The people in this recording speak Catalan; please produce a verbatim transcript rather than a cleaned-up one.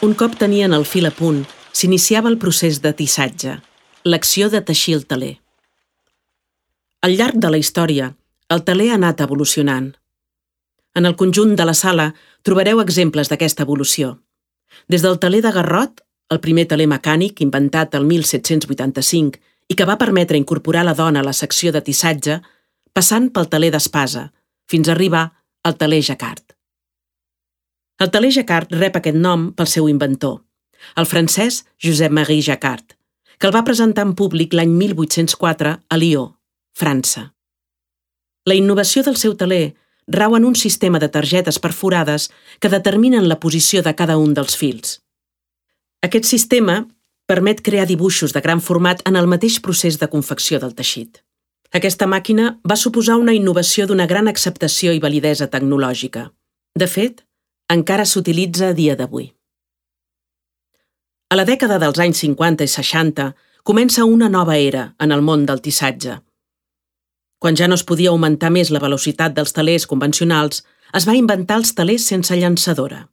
Un cop tenien el fil a punt, s'iniciava el procés de tissatge, l'acció de teixir el teler. Al llarg de la història, el teler ha anat evolucionant. En el conjunt de la sala trobareu exemples d'aquesta evolució. Des del teler de garrot, el primer teler mecànic inventat el mil set-cents vuitanta-cinc i que va permetre incorporar la dona a la secció de tissatge, passant pel teler d'espasa, fins a arribar al teler jacquard. El teler jacquard rep aquest nom pel seu inventor, el francès Josep-Marie Jacquard, que el va presentar en públic l'any mil vuit-cents quatre a Lió, França. La innovació del seu teler rau en un sistema de targetes perforades que determinen la posició de cada un dels fils. Aquest sistema permet crear dibuixos de gran format en el mateix procés de confecció del teixit. Aquesta màquina va suposar una innovació d'una gran acceptació i validesa tecnològica. De fet, encara s'utilitza a dia d'avui. A la dècada dels anys cinquanta i seixanta comença una nova era en el món del tissatge. Quan ja no es podia augmentar més la velocitat dels telers convencionals, es va inventar els telers sense llançadora.